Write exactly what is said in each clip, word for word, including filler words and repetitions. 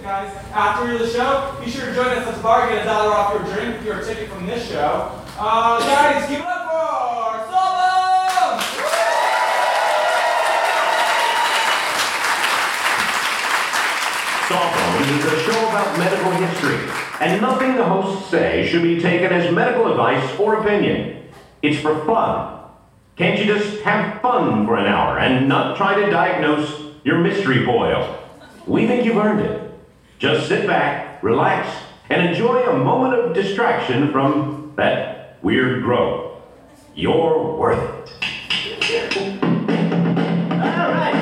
guys. After the show, be sure to join us at the bar, get a dollar off your drink with your ticket from this show. Uh, guys, give it up for Sawbones! Sawbones is a show about medical history, and nothing the hosts say should be taken as medical advice or opinion. It's for fun. Can't you just have fun for an hour and not try to diagnose your mystery boil? We think you've earned it. Just sit back, relax, and enjoy a moment of distraction from that weird growth. You're worth it. All right.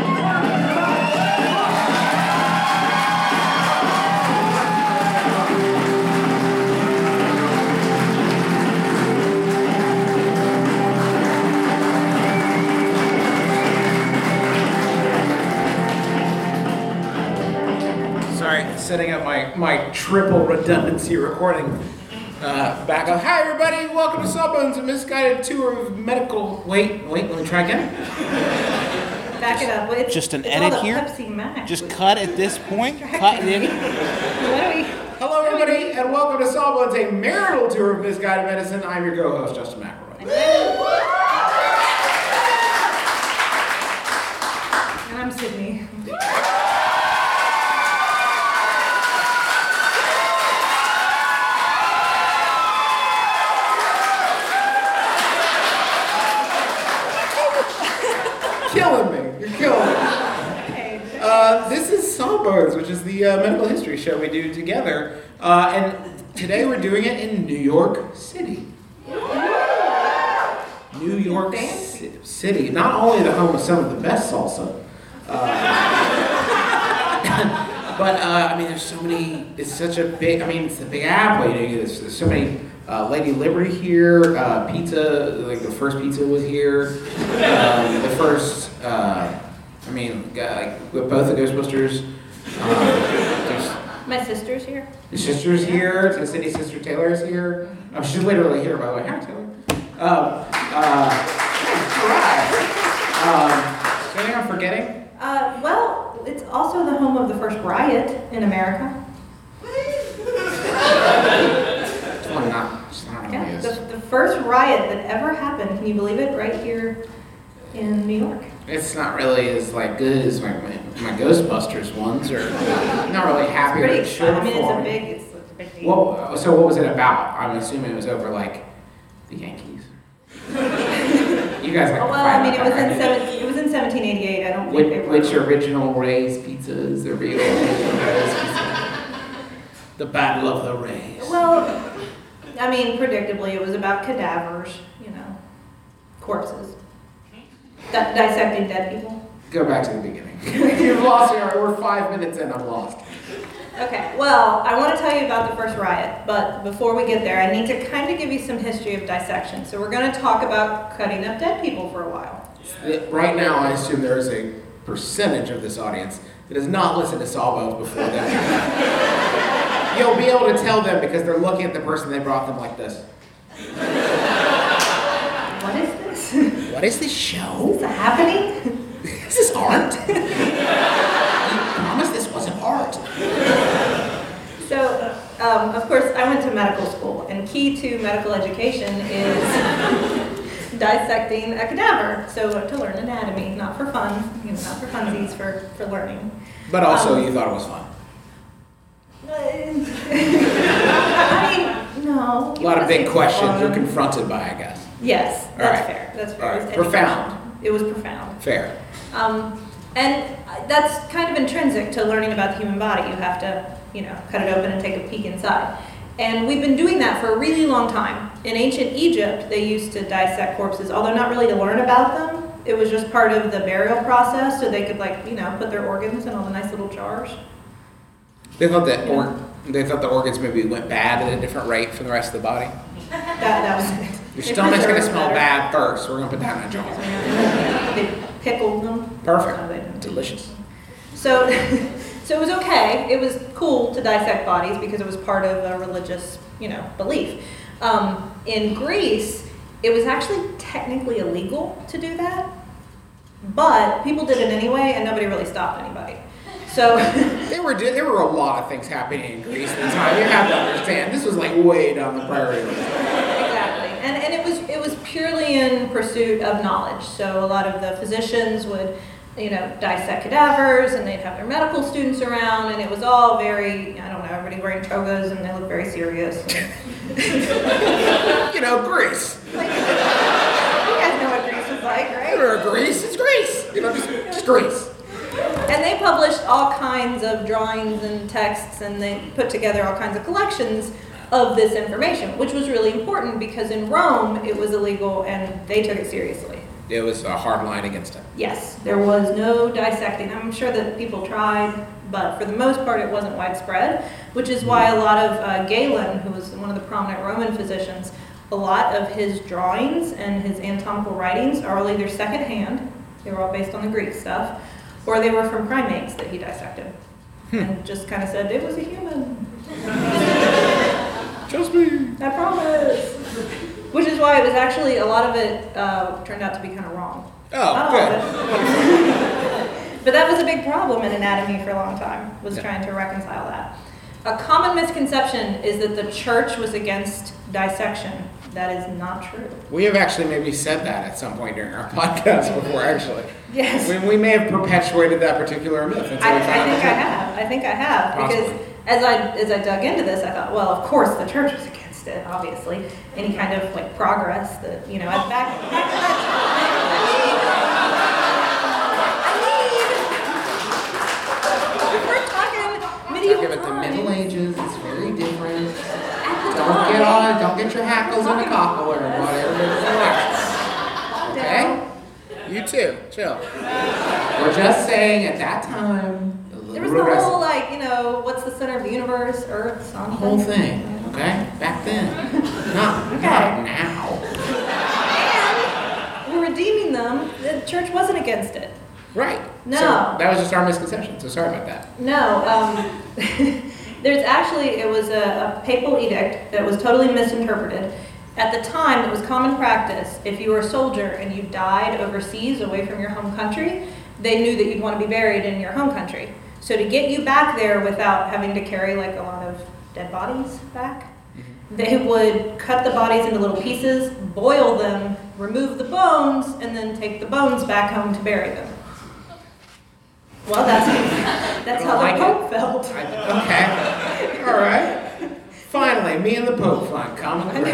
Setting up my, my triple redundancy recording uh, back up. Hi everybody, welcome to Sawbones, a misguided tour of medical... Wait, wait, let me try again. Back it up. It's, Just an it's edit all the here? Pepsi Max. Just cut at this point? Cut it in? What are we... Hello everybody, and welcome to Sawbones, a marital tour of misguided medicine. I'm your co-host, Justin McElroy. And I'm Sydney. Killing me. You're killing me. Uh, this is Sawbones, which is the uh, medical history show we do together. Uh, and today we're doing it in New York City. New York C- City. Not only the home of some of the best salsa, uh, but uh, I mean, there's so many, it's such a big, I mean, it's the Big Apple. You know, there's, there's so many. Uh, Lady Liberty here, uh, pizza, like the first pizza was here. Um, the first, uh, I mean, like with both the Ghostbusters. Um, My sister's here. Your sister's here, the city sister Taylor is here. Um, she's literally here, by the way. Hi, Taylor. Um, uh, all right. Um, is there anything I'm forgetting? Uh, well, it's also the home of the first riot in America. Well, not, it's not really Yeah, is. the, the first riot that ever happened, can you believe it, right here in New York. It's not really as like good as my, my, my Ghostbusters ones, or I'm not really happy Pretty with it. Sure, exciting. I mean, it's for a me. big, it's a big deal. Well, so what was it about? I'm assuming it was over like the Yankees. You guys like Oh, to well, fight I mean, it about was that, in right? seven, it was in seventeen eighty-eight. I don't think Which, they were. which original Ray's pizza is the real original Ray's pizza? The Battle of the Rays. Well, I mean, predictably, it was about cadavers, you know, corpses, Di- dissecting dead people. Go back to the beginning. You've lost here. We're five minutes in. I'm lost. Okay, well, I want to tell you about the first riot, but before we get there, I need to kind of give you some history of dissection. So we're going to talk about cutting up dead people for a while. Right now, I assume there is a percentage of this audience that has not listened to Sawbones before that. You'll be able to tell them because they're looking at the person they brought them like this. What is this? What is this show? Is it happening? Is this art? I promise this wasn't art. So, um, of course, I went to medical school, and key to medical education is dissecting a cadaver. So to learn anatomy, not for fun, you know, not for funsies, for, for learning. But also, Um, you thought it was fun. I mean, no. A lot of big questions fun. you're confronted by, I guess. Yes, All that's right. fair. That's fair. All right. It was Profound. education. It was profound. Fair. Um, and that's kind of intrinsic to learning about the human body. You have to, you know, cut it open and take a peek inside. And we've been doing that for a really long time. In ancient Egypt, they used to dissect corpses, although not really to learn about them. It was just part of the burial process, so they could, like, you know, put their organs in all the nice little jars. They thought that or they thought the organs maybe went bad at a different rate from the rest of the body. That, that was it. Your They stomach's gonna preserved smell better. bad first. We're gonna put that in a jar. They pickled them. Perfect. No, they didn't. Delicious. So, so it was okay. It was cool to dissect bodies because it was part of a religious, you know, belief. Um, in Greece, it was actually technically illegal to do that, but people did it anyway, and nobody really stopped anybody. So, There were there were a lot of things happening in Greece at the time. You have to understand. This was like way down the priority list. Exactly, and and it was it was purely in pursuit of knowledge. So a lot of the physicians would, you know, dissect cadavers, and they'd have their medical students around, and it was all very, I don't know, everybody wearing togas, and they looked very serious. You know, Greece. Like, you guys know what Greece was like, right? You're Greece. It's Greece. You know, just, just Greece. And they published all kinds of drawings and texts, and they put together all kinds of collections of this information, which was really important because in Rome it was illegal and they took it seriously. It was a hard line against it. Yes, there was no dissecting. I'm sure that people tried, but for the most part it wasn't widespread, which is why a lot of uh, Galen, who was one of the prominent Roman physicians, a lot of his drawings and his anatomical writings are all either secondhand, they were all based on the Greek stuff, or they were from primates that he dissected. Hmm. And just kind of said, it was a human. Just me. I promise. Which is why it was actually, a lot of it uh, turned out to be kind of wrong. Oh, good. But that was a big problem in anatomy for a long time, was yeah. trying to reconcile that. A common misconception is that the church was against dissection. That is not true. We have actually maybe said that at some point during our podcast before, actually. Yes. We, we may have perpetuated that particular myth. Until I, we found I think out. I have. I think I have. Possibly. Because as I as I dug into this, I thought, well, of course the church was against it, obviously. Any kind of like progress that, you know, back, back to that time. I mean, if we're talking medieval Talking about the Middle times. Ages, it's very different. Don't get all, don't get your hackles in a cockle or whatever. Okay? You too. Chill. We're just saying at that time. There was the whole like, you know, what's the center of the universe, Earth, something. The whole thing. Okay? Back then. Not, Okay. not now. And we're redeeming them. The church wasn't against it. Right. No. So that was just our misconception. So sorry about that. No. Um, there's actually, it was a, a papal edict that was totally misinterpreted. At the time, it was common practice, if you were a soldier and you died overseas away from your home country, they knew that you'd want to be buried in your home country. So to get you back there without having to carry like a lot of dead bodies back, they would cut the bodies into little pieces, boil them, remove the bones, and then take the bones back home to bury them. Well, that's, that's how like the Pope it. felt. I, okay. All right. Finally, me and the Pope find common ground.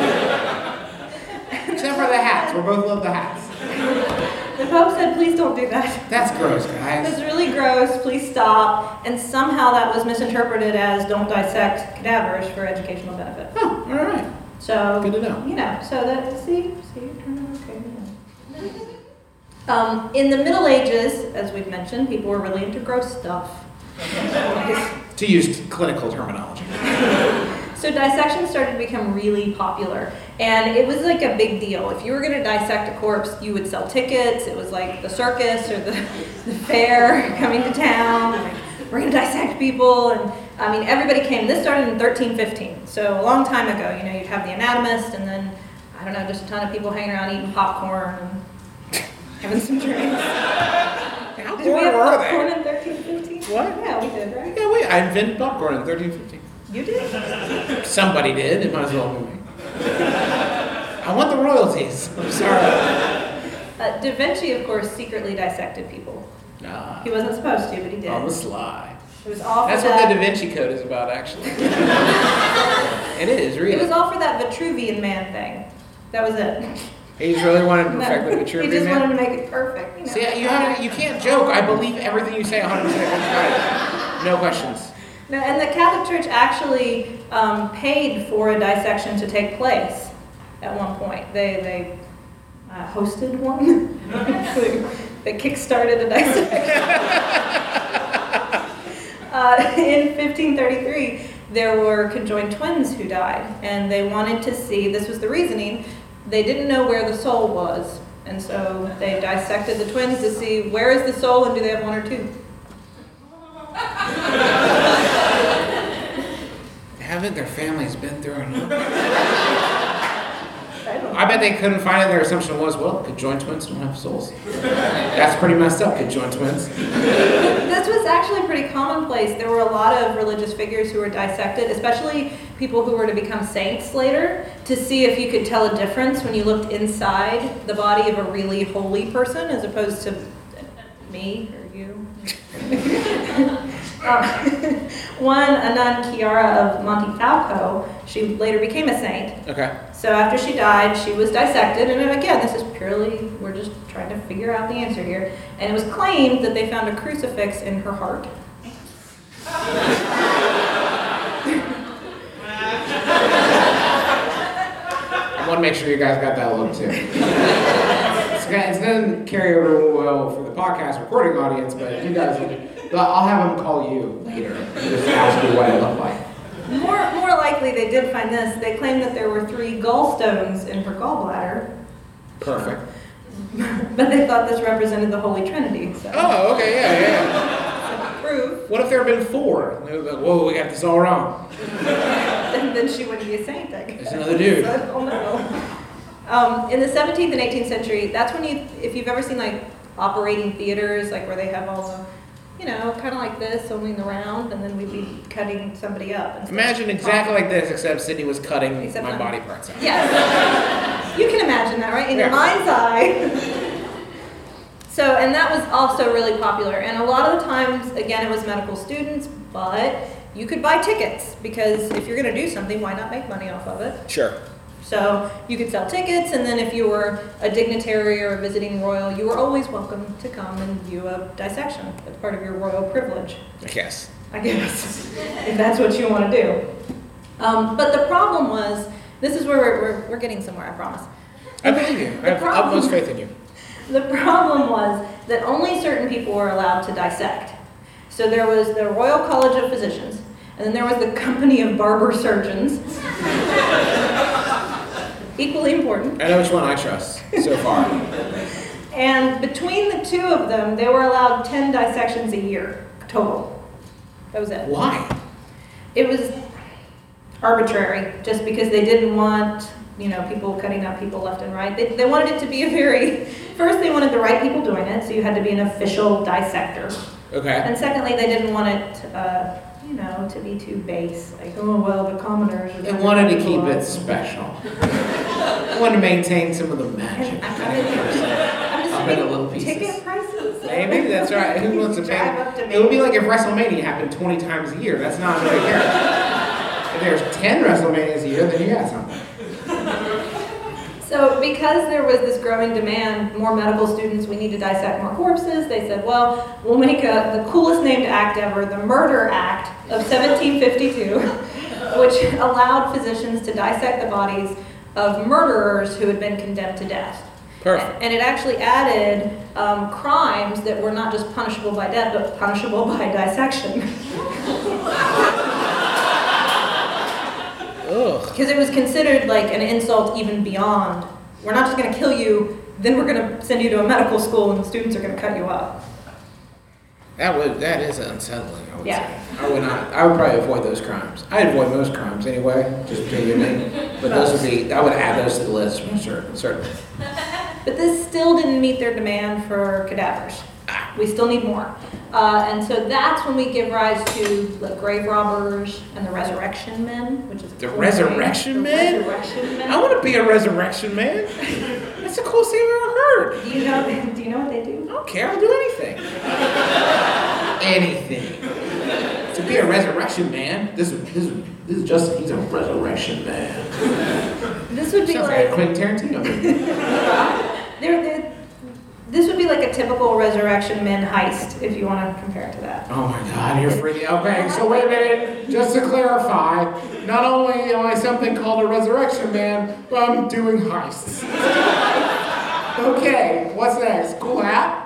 Except for the hats. We both love the hats. The Pope said, please don't do that. That's gross, guys. It's really gross, please stop. And somehow that was misinterpreted as don't dissect cadavers for educational benefit. Oh, all right. So, good to know. You know, so that, see, see, it turned out okay. Um, in the Middle Ages, as we've mentioned, people were really into gross stuff. To use clinical terminology. So dissection started to become really popular, and it was like a big deal. If you were going to dissect a corpse, you would sell tickets. It was like the circus or the, the fair coming to town. Like, we're going to dissect people, and I mean, everybody came. This started in thirteen fifteen, so a long time ago. You know, you'd have the anatomist, and then, I don't know, just a ton of people hanging around eating popcorn and having some drinks. How Did we have were popcorn they? in thirteen fifteen? What? Yeah, we did, right? Yeah, wait, I invented popcorn in thirteen fifteen. You did? Somebody did, it might as well be me. I want the royalties. I'm sorry. Uh, Da Vinci, of course, secretly dissected people. Nah. He wasn't supposed to, but he did. On the sly. It was all for That's that. what the Da Vinci Code is about, actually. It is, really. It was all for that Vitruvian man thing. That was it. He just really wanted to No, perfect the he Vitruvian just man. wanted to make it perfect. You know? See, you, have, you can't joke. I believe everything you say one hundred percent of the time. No questions. No, and the Catholic Church actually um, paid for a dissection to take place at one point. They they uh, hosted one. They kick-started a dissection. uh, in fifteen thirty-three, there were conjoined twins who died, and they wanted to see, this was the reasoning, they didn't know where the soul was, and so they dissected the twins to see where is the soul and do they have one or two. Haven't their families been through enough? I don't know. I bet they couldn't find it. Their assumption was, well, conjoined twins don't have souls. That's pretty messed up, conjoined twins. This was actually pretty commonplace. There were a lot of religious figures who were dissected, especially people who were to become saints later, to see if you could tell a difference when you looked inside the body of a really holy person as opposed to me or you. uh, one, a nun, Chiara of Montefalco, she later became a saint. Okay. So after she died, she was dissected, and again, this is purely, we're just trying to figure out the answer here. And it was claimed that they found a crucifix in her heart. I want to make sure you guys got that look too. It's gonna, it's gonna carry over well for the podcast recording audience, but if you guys, but I'll have them call you later and just ask you what it looked like. More, more likely, they did find this. They claimed that there were three gallstones in her gallbladder. Perfect. But they thought this represented the Holy Trinity. So. Oh, okay, yeah, yeah. Proof. What if there had been four? They were like, whoa, we got this all wrong. And then she wouldn't be a saint, I guess. There's another dude. So, oh no. Um, in the seventeenth and eighteenth century, that's when you, if you've ever seen like operating theaters, like where they have all the, you know, kind of like this, only in the round, and then we'd be cutting somebody up. And Imagine exactly like this, except Sydney was cutting Except my I'm- body parts out. Yes. You can imagine that, right? In your Yeah. mind's eye. So, and that was also really popular. And a lot of the times, again, it was medical students, but you could buy tickets because if you're going to do something, why not make money off of it? Sure. So you could sell tickets, and then if you were a dignitary or a visiting royal, you were always welcome to come and view a dissection. That's part of your royal privilege. I guess. I guess, if that's what you want to do. Um, but the problem was, this is where we're, we're, we're getting somewhere, I promise. I believe you. I have problem- utmost faith in you. The problem was that only certain people were allowed to dissect. So there was the Royal College of Physicians, and then there was the Company of Barber Surgeons. Equally important. I know which one I trust so far. And between the two of them, they were allowed ten dissections a year total. That was it. Why? It was arbitrary, just because they didn't want, you know, people cutting up people left and right. They, they wanted it to be a very, first they wanted the right people doing it, so you had to be an official dissector. Okay. And secondly, they didn't want it, uh, you know, to be too base, like, oh, well, the commoners are... They wanted to keep it special. They wanted to maintain some of the magic. I'm just I'll bet a little pieces. ticket prices? Maybe, that's right. Who wants to pay? Drive up to It would be like if WrestleMania happened twenty times a year. That's not very fair. If there's ten WrestleManias a year, then you got something. So because there was this growing demand, more medical students, we need to dissect more corpses, they said, well, we'll make a, the coolest named act ever, the Murder Act of seventeen fifty-two, which allowed physicians to dissect the bodies of murderers who had been condemned to death. Perfect. And it actually added um, crimes that were not just punishable by death, but punishable by dissection. Ugh. Because it was considered like an insult even beyond, we're not just going to kill you, then we're going to send you to a medical school and the students are going to cut you up. That would that is unsettling, I would Yeah. say. I would not I would probably avoid those crimes. I avoid most crimes anyway, just between you and me. But those would be I would add those to the list for sure, certainly. But this still didn't meet their demand for cadavers. We still need more. Uh, and so that's when we give rise to the grave robbers and the resurrection men, which is a The cool resurrection name. men? The resurrection men. I want to be a resurrection man. That's the coolest thing I've ever heard. Do you know? Do you know what they do? I don't care, I'll do anything. Anything. To be a resurrection man, this is this is this is Justin, he's a resurrection man. This would be Sounds like a like Quentin Tarantino movie. they're, they're, this would be like a typical resurrection men heist, if you want to compare it to that. Oh my god, you're freaking okay, so wait a minute, just to clarify, not only am I something called a resurrection man, but I'm doing heists. Okay, what's next? Cool hat?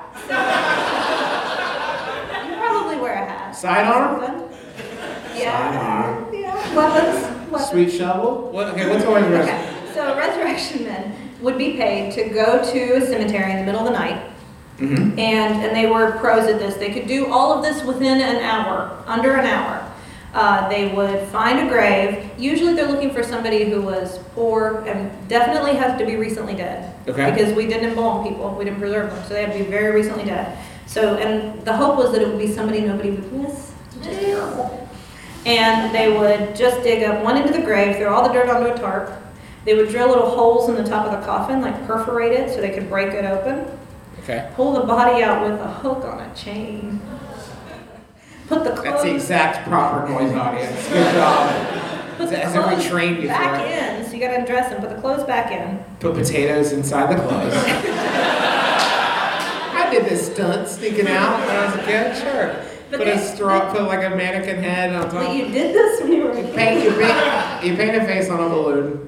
You probably wear a hat. Sidearm? Yeah. Sidearm. Yeah. Weapons. Weapons. Sweet shovel? What, okay, what's going on? Okay. So resurrection men would be paid to go to a cemetery in the middle of the night, Mm-hmm. and and they were pros at this. They could do all of this within an hour, under an hour. Uh, they would find a grave. Usually they're looking for somebody who was poor and definitely has to be recently dead. Okay. Because we didn't embalm people, we didn't preserve them, so they had to be very recently dead. So, and the hope was that it would be somebody nobody would miss, which is terrible. And they would just dig up one end of the grave, throw all the dirt onto a tarp. They would drill little holes in the top of the coffin, like perforate it so they could break it open. Okay. Pull the body out with a hook on a chain. Put the clothes. That's the exact proper noise audience. Good job. Put the Has everyone clothes trained you for back it? in, so you gotta undress them. Put the clothes back in. Put potatoes inside the clothes. I did this stunt sneaking out when I was a kid. Sure. But put they- a straw, put like a mannequin head on But top. you did this when you were a You kid. paint, you paint, you paint a face on a balloon.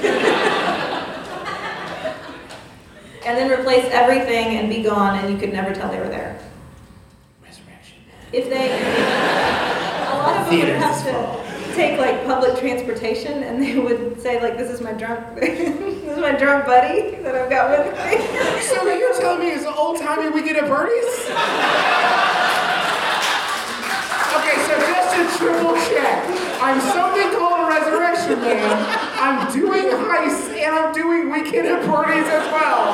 And then replace everything and be gone, and you could never tell they were there. Resurrection. If they, a lot of them would Theaters have this fall. to take like public transportation, and they would say like, "This is my drunk, this is my drunk buddy that I've got with me." So what you're telling me is an old timey weekend at Bernie's? Okay, so just to triple check, I'm something called a Resurrection Man. I'm doing heists and I'm doing weekend at Bernie's as well.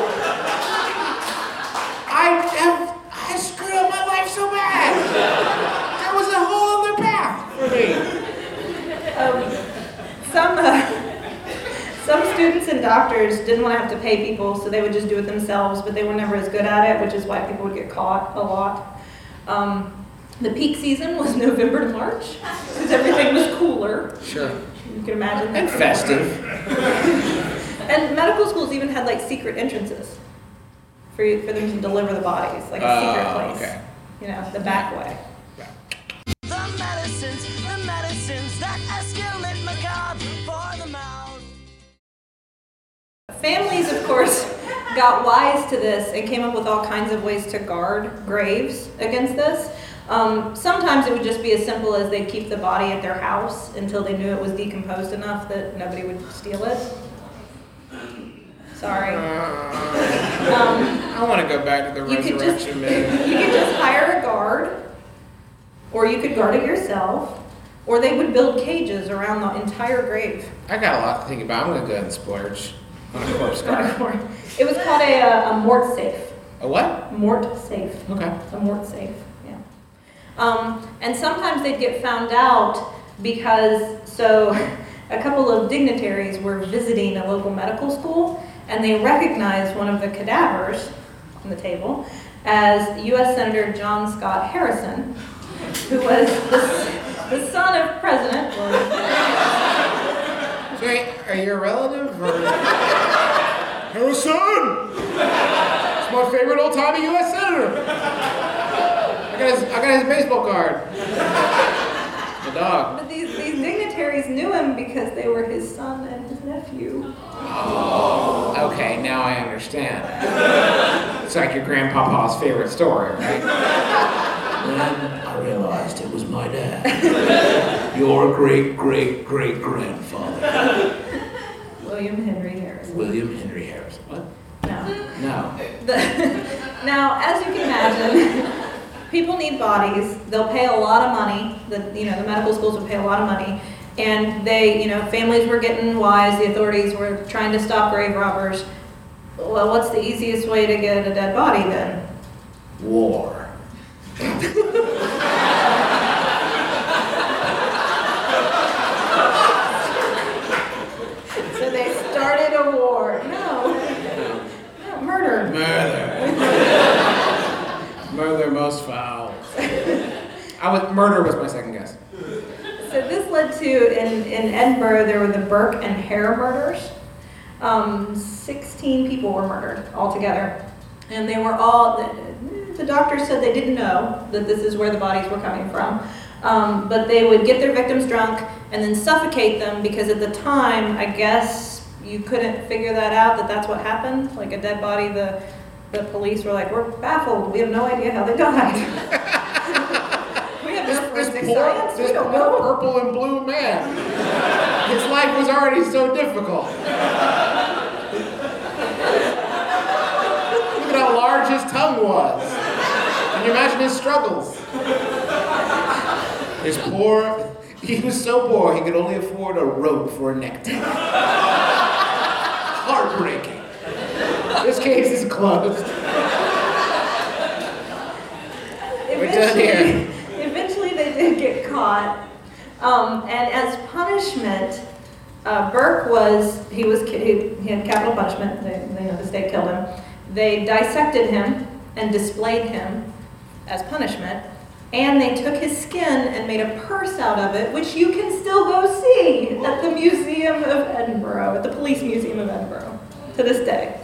I have I screwed up my life so bad. There was a whole other path for me. Um, some uh, some students and doctors didn't want to have to pay people, so they would just do it themselves. But they were never as good at it, which is why people would get caught a lot. Um, the peak season was November to March, because everything was cooler. Sure. You can imagine that. And festive. And medical schools even had like secret entrances for you, for them to deliver the bodies, like a secret Oh, place. okay. You know, the back way. The medicines, the medicines that escalate macabre for the mouth. Families, of course, got wise to this and came up with all kinds of ways to guard graves against this. Um, sometimes it would just be as simple as they'd keep the body at their house until they knew it was decomposed enough that nobody would steal it. Sorry. Um, I want to go back to the you could just Resurrection Man. you could just hire a guard, or you could guard it yourself, or they would build cages around the entire grave. I got a lot to think about. I'm going to go ahead and splurge on a corpse guard. It was called a, uh, a mort safe. A what? Mort safe. Okay. A mort safe, yeah. Um, and sometimes they'd get found out because, so a couple of dignitaries were visiting a local medical school, and they recognized one of the cadavers on the table as U S Senator John Scott Harrison, who was the, the son of President William. So, wait, are you a relative or? Harrison! It's my favorite old-timey U S Senator. I got his, I got his baseball card. The dog. But these, these dignitaries knew him because they were his son and his nephew. Okay, now I understand. It's like your grandpapa's favorite story, right? Then I realized it was my dad. Your great, great, great grandfather. William Henry Harrison. William Henry Harrison. What? No. No. The, now, as you can imagine, people need bodies. They'll pay a lot of money. The, you know, the medical schools would pay a lot of money. And they, you know, families were getting wise. The authorities were trying to stop grave robbers. Well, what's the easiest way to get a dead body then? War. So they started a war. No. No, murder. Murder. Murder most foul. I was, murder was my second guess. So this led to, in, in Edinburgh, there were the Burke and Hare murders. Um, sixteen people were murdered altogether. And they were all, the, the doctors said they didn't know that this is where the bodies were coming from. Um, but they would get their victims drunk and then suffocate them because at the time, I guess, you couldn't figure that out, that that's what happened. Like a dead body, the, the police were like, we're baffled. We have no idea how they died. We have no This forensic poor, science. this We don't poor know. purple and blue man. His life was already so difficult. Look at how large his tongue was. Can you imagine his struggles? His poor, He was so poor he could only afford a rope for a necktie. Heartbreaking. This case is closed. We're done here. Eventually they did get caught. Um, and as punishment, uh, Burke was, he was, he, he had capital punishment. They, you know, the state killed him. They dissected him and displayed him as punishment. And they took his skin and made a purse out of it, which you can still go see at the Museum of Edinburgh, at the Police Museum of Edinburgh, to this day.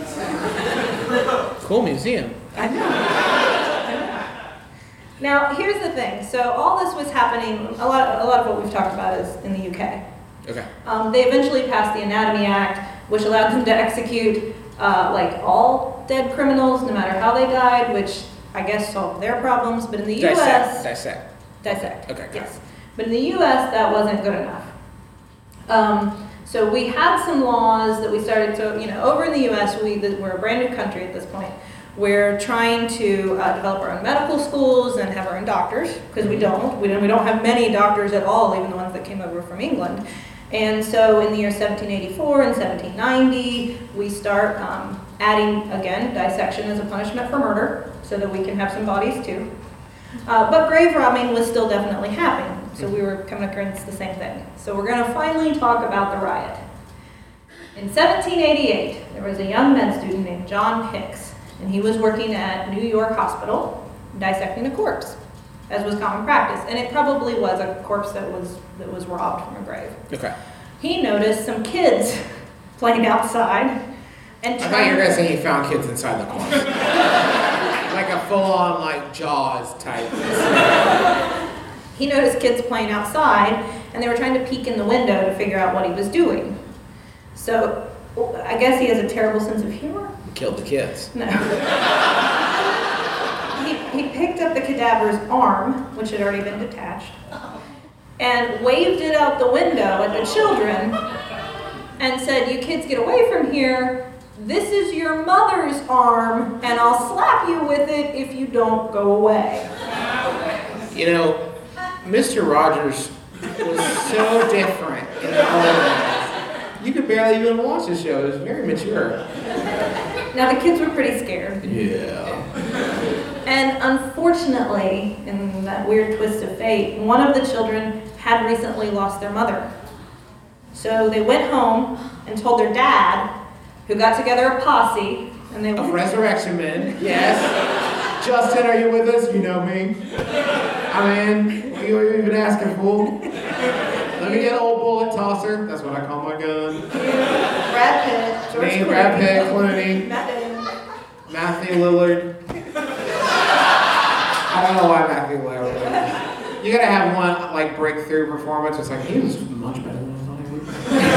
Cool museum. I know. I know. Now, here's the thing. So all this was happening, a lot, a lot of what we've talked about is in the U K. Okay. Um, they eventually passed the Anatomy Act, which allowed them to execute uh, like all dead criminals, no matter how they died, which I guess solved their problems. But in the U S, Dissect. Dissect. dissect. Okay. Got Yes. But in the U S, that wasn't good enough. Um, so we had some laws that we started to, you know, over in the U S, we, we're a brand new country at this point. We're trying to uh, develop our own medical schools and have our own doctors, because we don't. We don't. We don't have many doctors at all, even the ones that came over from England. And so in the year seventeen eighty-four and seventeen ninety, we start um, adding, again, dissection as a punishment for murder, so that we can have some bodies too. Uh, but grave robbing was still definitely happening, so we were coming against the same thing. So we're going to finally talk about the riot. In seventeen eighty-eight, there was a young med student named John Hicks, and he was working at New York Hospital dissecting a corpse, as was common practice. And it probably was a corpse that was that was robbed from a grave. Okay. He noticed some kids playing outside and I thought you trying were gonna say he found kids inside the corpse. Like a full-on like Jaws type. He noticed kids playing outside, and they were trying to peek in the window to figure out what he was doing. So I guess he has a terrible sense of humor. Killed the kids. No. he, he picked up the cadaver's arm, which had already been detached, and waved it out the window at the children and said, "You kids get away from here. This is your mother's arm, and I'll slap you with it if you don't go away." You know, Mister Rogers was so different in the old days. You could barely even watch the show. It was very mature. Now, the kids were pretty scared. Yeah. And unfortunately, in that weird twist of fate, one of the children had recently lost their mother. So they went home and told their dad, who got together a posse, and they Of went, Resurrection Men, yes. Justin, are you with us? You know me. I'm in. What are you even asking for? Let me get an old bullet tosser. That's what I call my gun. Brad Pitt, George Me, Clooney, Brad Pitt, Clooney, Matt Damon. Matthew Lillard. I don't know why Matthew Lillard. You gotta have one like breakthrough performance. It's like he was much better than I thought he would.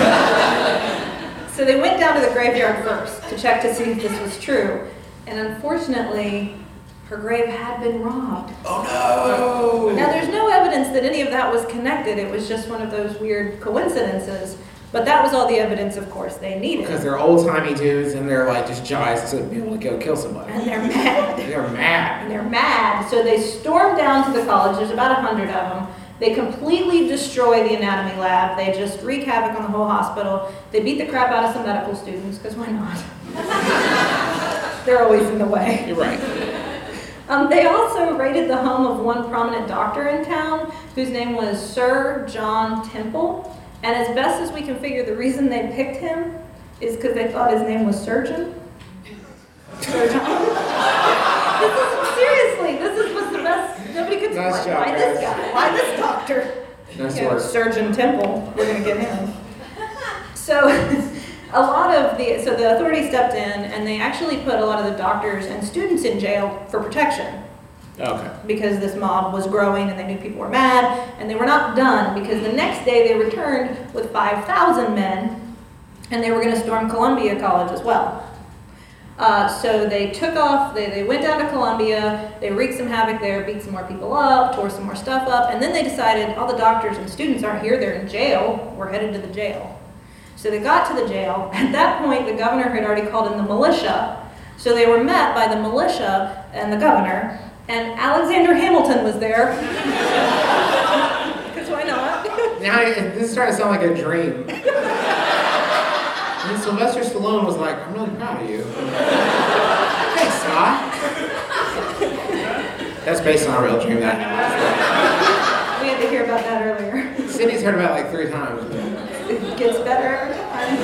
So they went down to the graveyard first to check to see if this was true. And unfortunately, her grave had been robbed. Oh no! Now, there's no evidence that any of that was connected. It was just one of those weird coincidences. But that was all the evidence, of course, they needed. Because they're old-timey dudes and they're like just giants to be able to go kill somebody. And they're mad. They're mad. And they're mad. So they stormed down to the college. There's about a hundred of them. They completely destroy the anatomy lab. They just wreak havoc on the whole hospital. They beat the crap out of some medical students, because why not? They're always in the way. You're right. Um, they also raided the home of one prominent doctor in town, whose name was Sir John Temple. And as best as we can figure, the reason they picked him is because they thought his name was Surgeon. Sir John. This is, seriously, this is, was the best. Nobody could Nice explain job, why this guys. guy, why this doctor. Nice You know, work. Surgeon Temple. We're gonna get him. So. A lot of the, so the authorities stepped in and they actually put a lot of the doctors and students in jail for protection. Okay. Because this mob was growing and they knew people were mad, and they were not done because the next day they returned with five thousand men and they were going to storm Columbia College as well. Uh, so they took off, they, they went down to Columbia, they wreaked some havoc there, beat some more people up, tore some more stuff up, and then they decided all the doctors and students aren't here, they're in jail, we're headed to the jail. So they got to the jail. At that point, the governor had already called in the militia. So they were met by the militia and the governor, and Alexander Hamilton was there. Because why not? now it, this is starting to sound like a dream. And Sylvester Stallone was like, I'm really proud of you. Thanks, Scott. That's based on a real dream that We had to hear about that earlier. Sydney's heard about it like three times. It gets better every time.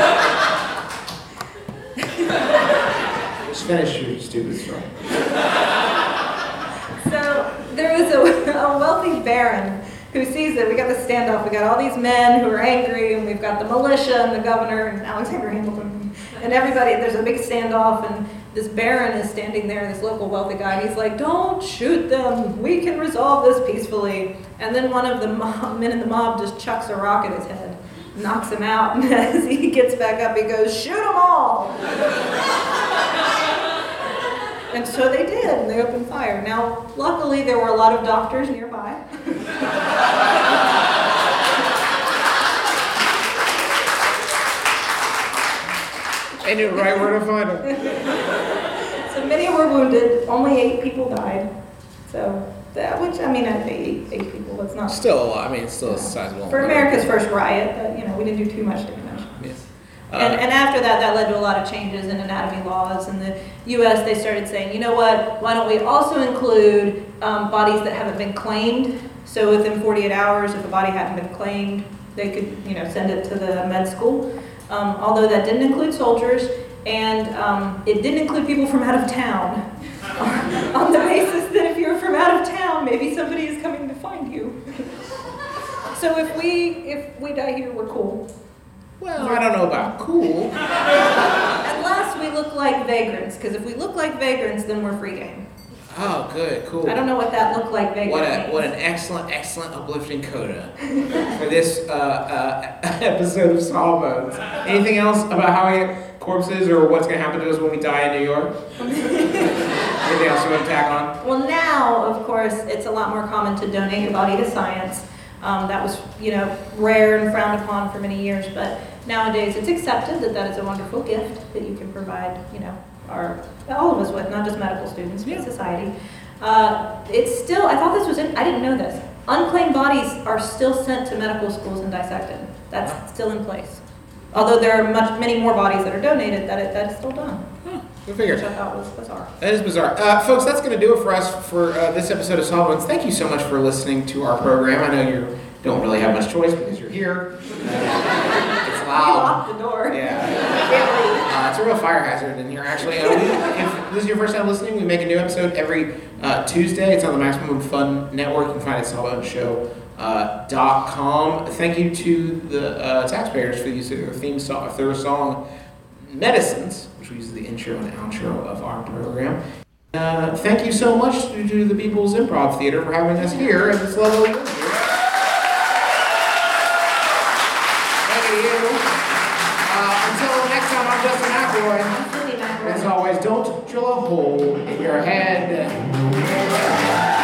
Just finish your stupid story. So there was a, a wealthy baron who sees it. We got the standoff. We got all these men who are angry, and we've got the militia and the governor and Alexander Hamilton and everybody. There's a big standoff, and this baron is standing there, this local wealthy guy, and he's like, "Don't shoot them. We can resolve this peacefully." And then one of the mob, men in the mob just chucks a rock at his head, knocks him out, and as he gets back up, he goes, "Shoot them all!" And so they did, and they opened fire. Now, luckily, there were a lot of doctors nearby. They knew right where to find them. So many were wounded. Only eight people died. So that, which I mean, I think eight, eight people. That's not Still, I mean, it's still a sizable. for America's first riot. But you know, we didn't do too much damage. Yes. Uh, And, and after that, that led to a lot of changes in anatomy laws. In the U S, they started saying, you know what, why don't we also include um, bodies that haven't been claimed? So within forty-eight hours, if a body hadn't been claimed, they could, you know, send it to the med school. Um, although that didn't include soldiers, and um, it didn't include people from out of town. On the basis that if you're from out of town, maybe somebody is coming to find you. So if we, if we die here, we're cool. Well, I don't know about cool. Unless we look like vagrants, because if we look like vagrants, then we're free game. Oh, good, cool. I don't know what that look like vagrant What a means. what an excellent, excellent uplifting coda for this uh, uh, episode of Sawbones. Anything else about how we get corpses or what's going to happen to us when we die in New York? Anything else you want to tack on? Well, now, of course, it's a lot more common to donate your body to science. Um, that was, you know, rare and frowned upon for many years, but nowadays it's accepted that that is a wonderful gift that you can provide, you know, our, all of us with, not just medical students, but Yeah. society. Uh, it's still, I thought this was, in, I didn't know this. Unclaimed bodies are still sent to medical schools and dissected. That's still in place. Although there are much, many more bodies that are donated, that it, that is still done. Huh, go figure. Which I thought was bizarre. That is bizarre. Uh, folks, that's going to do it for us for uh, this episode of Sawbones. Thank you so much for listening to our program. I know you don't really have much choice because you're here. Uh, it's You loud. locked the door. Yeah. Can't leave. Uh, it's a real fire hazard in here, actually. Uh, we, if this is your first time listening, we make a new episode every uh, Tuesday. It's on the Maximum Fun Network. You can find it at sawbones show dot com. Thank you to the uh, taxpayers for the use of their theme song, of their song, Medicines, which we use as the intro and outro of our program. Uh, thank you so much to, to the People's Improv Theater for having us here at this lovely venue. Thank you. Uh, until next time, I'm Justin McElroy. Absolutely not. As always, don't drill a hole in your head.